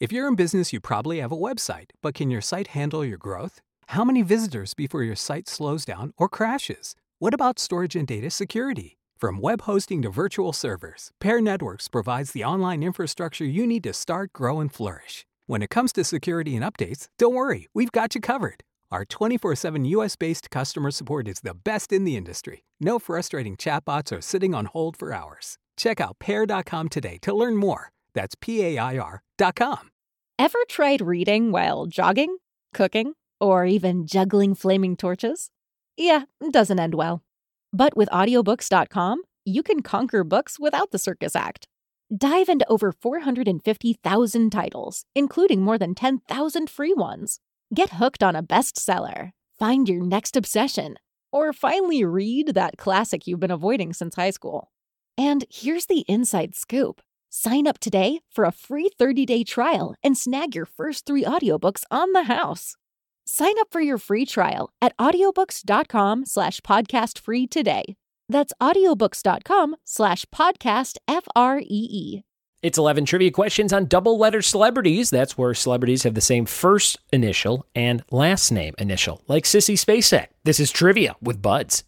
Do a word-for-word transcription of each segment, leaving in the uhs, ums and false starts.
If you're in business, you probably have a website, but can your site handle your growth? How many visitors before your site slows down or crashes? What about storage and data security? From web hosting to virtual servers, Pair Networks provides the online infrastructure you need to start, grow, and flourish. When it comes to security and updates, don't worry, we've got you covered. Our twenty-four seven U S-based customer support is the best in the industry. No frustrating chatbots or sitting on hold for hours. Check out pair dot com today to learn more. That's P A I R dot com. Ever tried reading while jogging, cooking, or even juggling flaming torches? Yeah, it doesn't end well. But with audiobooks dot com, you can conquer books without the circus act. Dive into over four hundred fifty thousand titles, including more than ten thousand free ones. Get hooked on a bestseller, find your next obsession, or finally read that classic you've been avoiding since high school. And here's the inside scoop. Sign up today for a free thirty-day trial and snag your first three audiobooks on the house. Sign up for your free trial at audiobooks dot com slash podcast free today. That's audiobooks dot com slash podcast F R E E. It's eleven trivia questions on double-letter celebrities. That's where celebrities have the same first initial and last name initial, like Sissy Spacek. This is Trivia with Buds.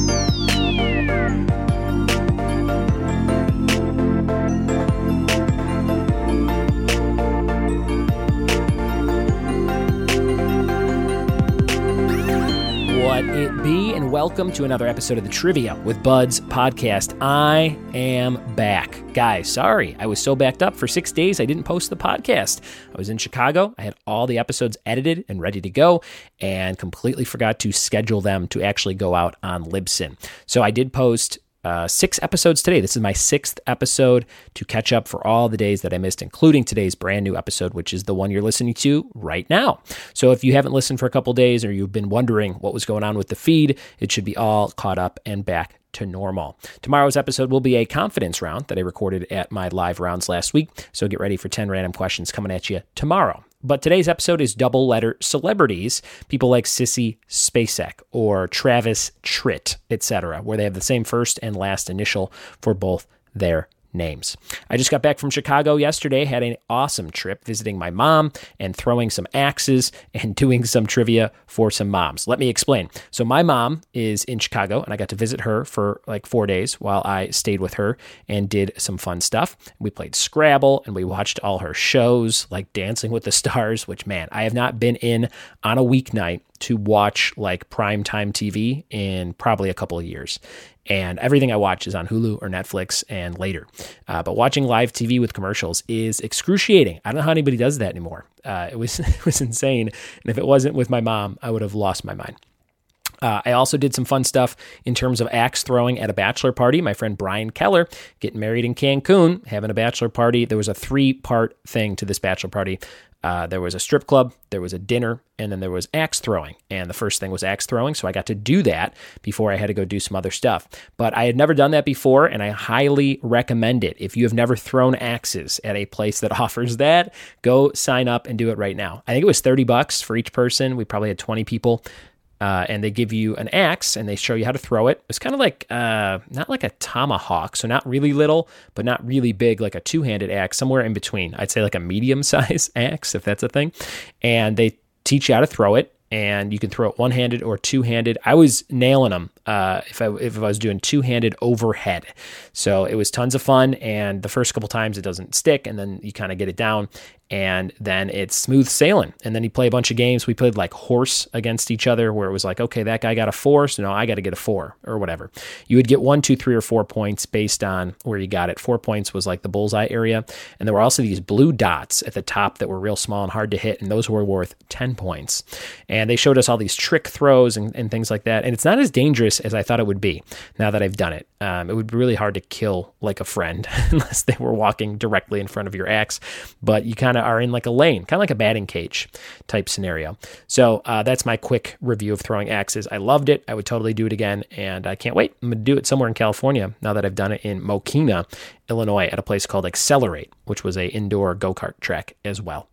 What it be, and welcome to another episode of the Trivia with Buds podcast. I am back. Guys, sorry, I was so backed up for six days I didn't post the podcast. I was in Chicago, I had all the episodes edited and ready to go, and completely forgot to schedule them to actually go out on Libsyn. So I did post Uh, six episodes today. This is my sixth episode to catch up for all the days that I missed, including today's brand new episode, which is the one you're listening to right now. So if you haven't listened for a couple days or you've been wondering what was going on with the feed, it should be all caught up and back to normal. Tomorrow's episode will be a confidence round that I recorded at my live rounds last week. So get ready for ten random questions coming at you tomorrow. But today's episode is double-letter celebrities, people like Sissy Spacek or Travis Tritt, et cetera, where they have the same first and last initial for both their names. I just got back from Chicago yesterday, had an awesome trip visiting my mom and throwing some axes and doing some trivia for some moms. Let me explain. So my mom is in Chicago and I got to visit her for like four days while I stayed with her and did some fun stuff. We played Scrabble and we watched all her shows like Dancing with the Stars, which man, I have not been in on a weeknight to watch like primetime T V in probably a couple of years. And everything I watch is on Hulu or Netflix and later. Uh, but watching live T V with commercials is excruciating. I don't know how anybody does that anymore. Uh, it was it was insane. And if it wasn't with my mom, I would have lost my mind. Uh, I also did some fun stuff in terms of axe throwing at a bachelor party. My friend Brian Keller getting married in Cancun, having a bachelor party. There was a three-part thing to this bachelor party. Uh, there was a strip club, there was a dinner, and then there was axe throwing. And the first thing was axe throwing, so I got to do that before I had to go do some other stuff. But I had never done that before, and I highly recommend it. If you have never thrown axes at a place that offers that, go sign up and do it right now. I think it was thirty bucks for each person. We probably had twenty people. Uh, and they give you an axe and they show you how to throw it. It's kind of like, uh, not like a tomahawk, so not really little, but not really big, like a two-handed axe, somewhere in between. I'd say like a medium-sized axe, if that's a thing. And they teach you how to throw it, and you can throw it one-handed or two-handed. I was nailing them uh, if I if I was doing two-handed overhead. So it was tons of fun, and the first couple times it doesn't stick, and then you kind of get it down. And then it's smooth sailing. And then you play a bunch of games. We played like horse against each other where it was like, okay, that guy got a four, so no, I got to get a four or whatever. You would get one, two, three, or four points based on where you got it. Four points was like the bullseye area. And there were also these blue dots at the top that were real small and hard to hit. And those were worth ten points. And they showed us all these trick throws and, and things like that. And it's not as dangerous as I thought it would be now that I've done it. Um, it would be really hard to kill like a friend unless they were walking directly in front of your axe. But you kind of are in like a lane, kind of like a batting cage type scenario. So uh, that's my quick review of throwing axes. I loved it. I would totally do it again, and I can't wait. I'm going to do it somewhere in California now that I've done it in Mokina, Illinois, at a place called Accelerate, which was a indoor go-kart track as well.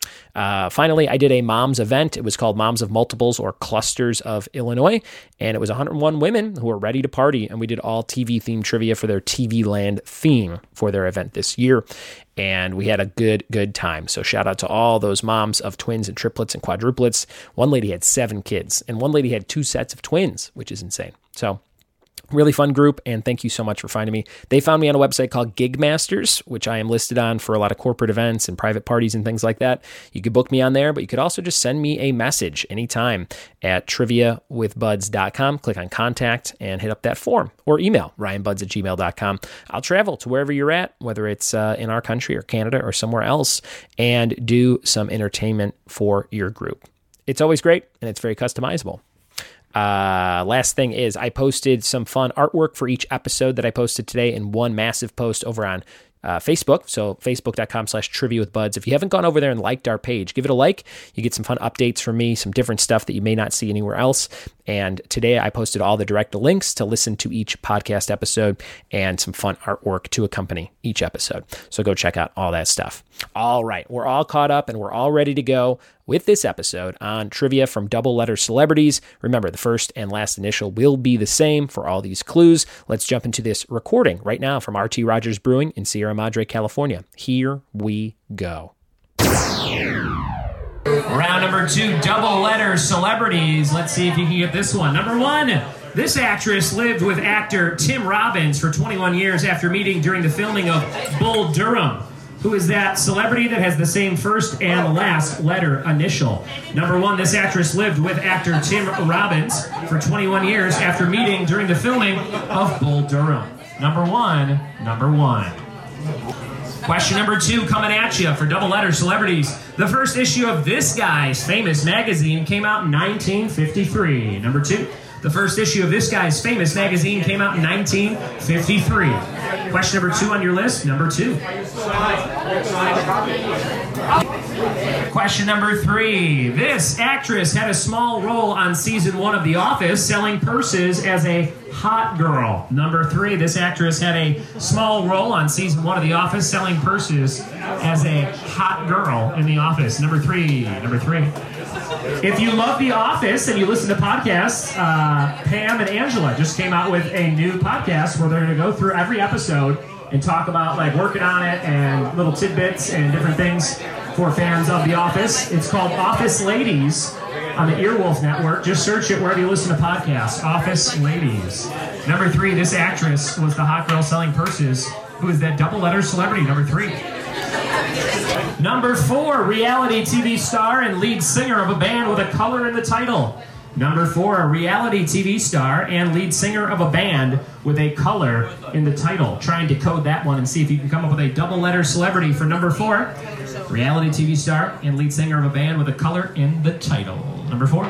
Uh, finally, I did a mom's event. It was called Moms of Multiples or Clusters of Illinois, and it was one hundred one women who were ready to party, and we did all T V-themed trivia for their T V Land theme for their event this year, and we had a good, good time. So shout out to all those moms of twins and triplets and quadruplets. One lady had seven kids, and one lady had two sets of twins, which is insane. So really fun group, and thank you so much for finding me. They found me on a website called Gig Masters, which I am listed on for a lot of corporate events and private parties and things like that. You could book me on there, but you could also just send me a message anytime at trivia with buds dot com. Click on contact and hit up that form, or email ryan buds at gmail dot com. I'll travel to wherever you're at, whether it's uh, in our country or Canada or somewhere else, and do some entertainment for your group. It's always great, and it's very customizable. Uh, last thing is I posted some fun artwork for each episode that I posted today in one massive post over on uh, Facebook. So facebook.com slash trivia with buds. If you haven't gone over there and liked our page, give it a like. You get some fun updates from me, some different stuff that you may not see anywhere else. And today I posted all the direct links to listen to each podcast episode and some fun artwork to accompany each episode. So go check out all that stuff. All right, we're all caught up and we're all ready to go with this episode on trivia from double letter celebrities. Remember, the first and last initial will be the same for all these clues. Let's jump into this recording right now from R T Rogers Brewing in Sierra Madre, California. Here we go. Round number two, double letter celebrities. Let's see if you can get this one. Number one, this actress lived with actor Tim Robbins for twenty-one years after meeting during the filming of Bull Durham. Who is that celebrity that has the same first and last letter initial? Number one, this actress lived with actor Tim Robbins for twenty-one years after meeting during the filming of Bull Durham. Number one, number one. Question number two coming at you for double letter celebrities. The first issue of this guy's famous magazine came out in nineteen fifty-three. Number two. The first issue of this guy's famous magazine came out in nineteen fifty-three. Question number two on your list, number two. Question number three. This actress had a small role on season one of The Office, selling purses as a hot girl. Number three. This actress had a small role on season one of The Office, selling purses as a hot girl in The Office. Number three. Number three. If you love The Office and you listen to podcasts, uh, Pam and Angela just came out with a new podcast where they're going to go through every episode and talk about like working on it and little tidbits and different things for fans of The Office. It's called Office Ladies on the Earwolf Network. Just search it wherever you listen to podcasts. Office Ladies. Number three, this actress was the hot girl selling purses. Who is that double letter celebrity? Number three. Number four, reality T V star and lead singer of a band with a color in the title. Number four, a reality T V star and lead singer of a band with a color in the title. Try and decode that one and see if you can come up with a double letter celebrity for number four. Reality T V star and lead singer of a band with a color in the title. Number four.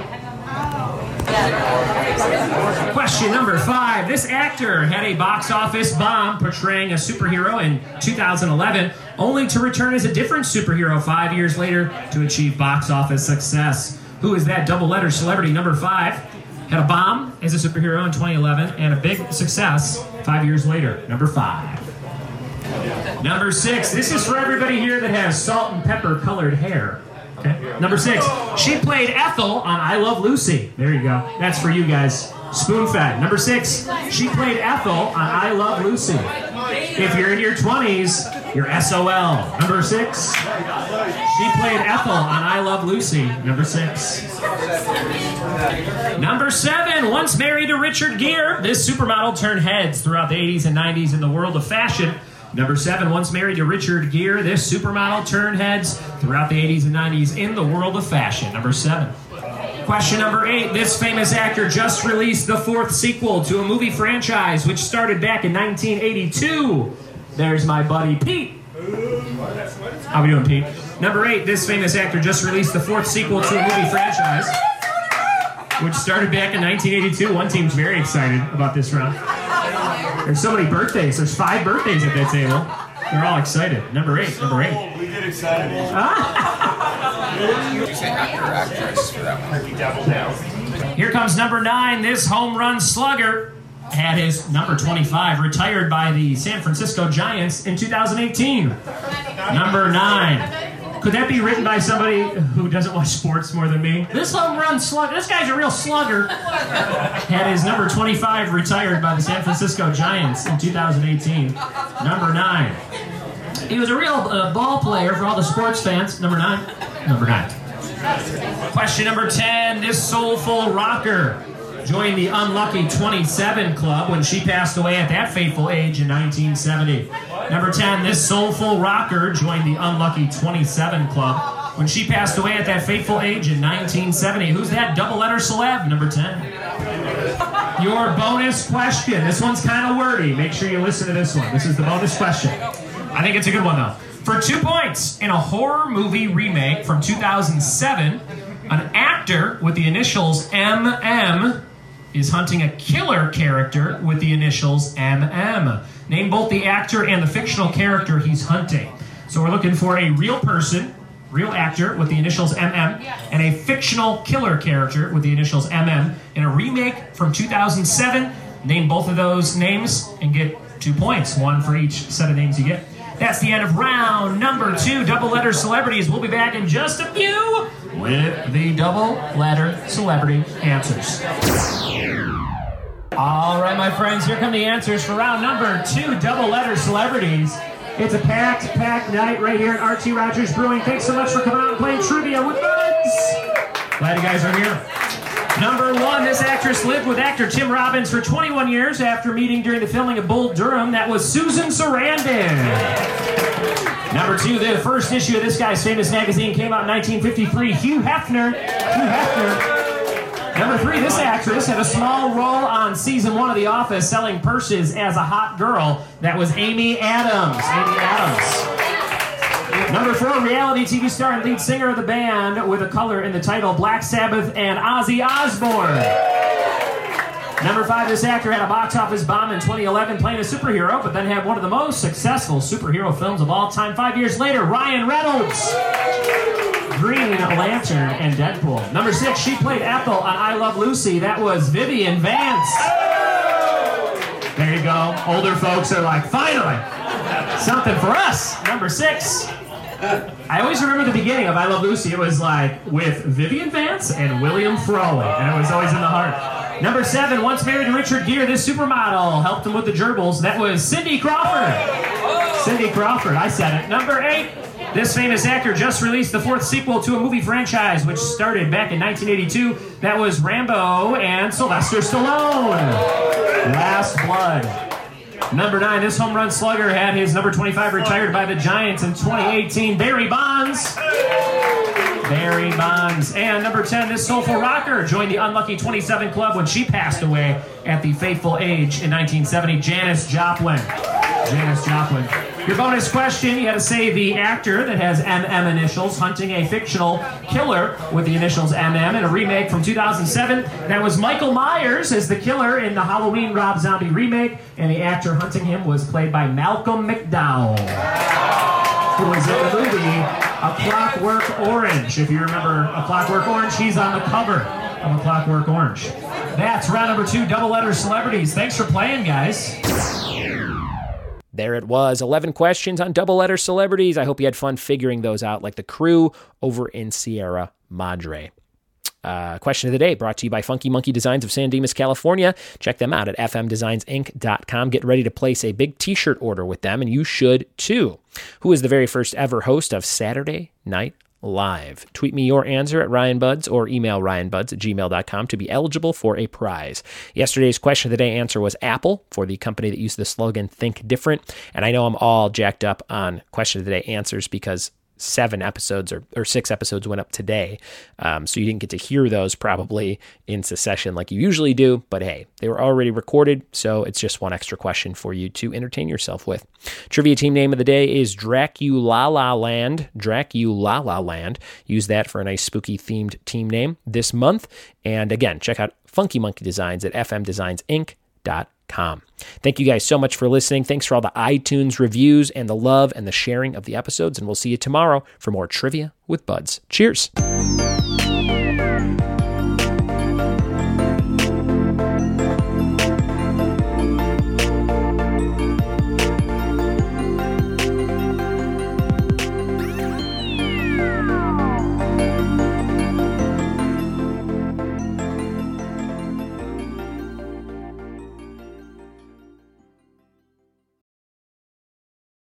Question number five. This actor had a box office bomb portraying a superhero in two thousand eleven, only to return as a different superhero five years later to achieve box office success. Who is that double letter celebrity? Number five. Had a bomb as a superhero in twenty eleven and a big success five years later. Number five. Number six. This is for everybody here that has salt and pepper colored hair. Okay. Number six, she played Ethel on I Love Lucy. There you go. That's for you guys. Spoon-fed. Number six, she played Ethel on I Love Lucy. If you're in your twenties, you're S O L. Number six, she played Ethel on I Love Lucy. Number six. Number seven, once married to Richard Gere, this supermodel turned heads throughout the eighties and nineties in the world of fashion. Number seven, once married to Richard Gere, this supermodel turned heads throughout the eighties and nineties in the world of fashion. Number seven. Question number eight, this famous actor just released the fourth sequel to a movie franchise which started back in nineteen eighty-two. There's my buddy Pete. How we doing, Pete? Number eight, this famous actor just released the fourth sequel to a movie franchise which started back in nineteen eighty-two. One team's very excited about this round. There's so many birthdays. There's five birthdays at that table. They're all excited. Number eight. Number eight. We get excited. Ah. You say actor or actress for that one? Here comes number nine. This home run slugger had his number twenty-five retired by the San Francisco Giants in two thousand eighteen. Number nine. Could that be written by somebody who doesn't watch sports more than me? This home run slugger, this guy's a real slugger. Had his number twenty-five retired by the San Francisco Giants in two thousand eighteen. Number nine. He was a real uh, ball player for all the sports fans. Number nine. Number nine. Question number ten. This soulful rocker joined the unlucky twenty-seven club when she passed away at that fateful age in nineteen seventy. Number ten, this soulful rocker joined the unlucky twenty-seven club when she passed away at that fateful age in nineteen seventy. Who's that double-letter celeb, number ten? Your bonus question. This one's kind of wordy. Make sure you listen to this one. This is the bonus question. I think it's a good one, though. For two points, in a horror movie remake from two thousand seven, an actor with the initials M M is hunting a killer character with the initials M M. Name both the actor and the fictional character he's hunting. So we're looking for a real person, real actor with the initials M M, and a fictional killer character with the initials M M in a remake from two thousand seven. Name both of those names and get two points, one for each set of names you get. That's the end of round number two, double-letter celebrities. We'll be back in just a few with the double-letter celebrity answers. All right, my friends, here come the answers for round number two, double-letter celebrities. It's a packed, packed night right here at R T Rogers Brewing. Thanks so much for coming out and playing trivia with us. Glad you guys are here. Number one, this actress lived with actor Tim Robbins for twenty-one years after meeting during the filming of Bull Durham. That was Susan Sarandon. Number two, the first issue of this guy's famous magazine came out in nineteen fifty-three. Hugh Hefner. Hugh Hefner. Number three, this actress had a small role on season one of The Office, selling purses as a hot girl. That was Amy Adams. Amy Adams. Number four, reality T V star and lead singer of the band with a color in the title, Black Sabbath and Ozzy Osbourne. Number five, this actor had a box office bomb in twenty eleven playing a superhero, but then had one of the most successful superhero films of all time five years later, Ryan Reynolds. Green Lantern and Deadpool. Number six, she played Ethel on I Love Lucy. That was Vivian Vance. There you go. Older folks are like, finally, something for us. Number six. I always remember the beginning of I Love Lucy. It was like with Vivian Vance and William Frawley, and it was always in the heart. Number seven, once married to Richard Gere, this supermodel helped him with the gerbils. That was Cindy Crawford. Cindy Crawford, I said it. Number eight, this famous actor just released the fourth sequel to a movie franchise, which started back in nineteen eighty-two. That was Rambo and Sylvester Stallone. Last Blood. Number nine, this home run slugger had his number twenty-five retired by the Giants in twenty eighteen. Barry Bonds. Barry Bonds. And number ten, this soulful rocker joined the unlucky twenty-seven club when she passed away at the fateful age in nineteen seventy. Janis Joplin. Janis Joplin. Your bonus question, you had to say the actor that has M M initials hunting a fictional killer with the initials M M in a remake from two thousand seven. That was Michael Myers as the killer in the Halloween Rob Zombie remake, and the actor hunting him was played by Malcolm McDowell, who was in the movie A Clockwork Orange. If you remember A Clockwork Orange, he's on the cover of A Clockwork Orange. That's round number two, double-letter celebrities. Thanks for playing, guys. There it was, eleven questions on double-letter celebrities. I hope you had fun figuring those out like the crew over in Sierra Madre. Uh, question of the day brought to you by Funky Monkey Designs of San Dimas, California. Check them out at f m designs inc dot com. Get ready to place a big t-shirt order with them, and you should too. Who is the very first ever host of Saturday Night Live? Tweet me your answer at Ryan Buds or email ryan buds at gmail dot com to be eligible for a prize. Yesterday's question of the day answer was Apple, for the company that used the slogan Think Different. And I know I'm all jacked up on question of the day answers because seven episodes or, or six episodes went up today. Um, so you didn't get to hear those probably in succession like you usually do. But hey, they were already recorded, so it's just one extra question for you to entertain yourself with. Trivia team name of the day is Dracula Land. Dracula Land. Use that for a nice spooky themed team name this month. And again, check out Funky Monkey Designs at f m designs inc dot com. Thank you guys so much for listening. Thanks for all the iTunes reviews and the love and the sharing of the episodes. And we'll see you tomorrow for more Trivia with Buds. Cheers.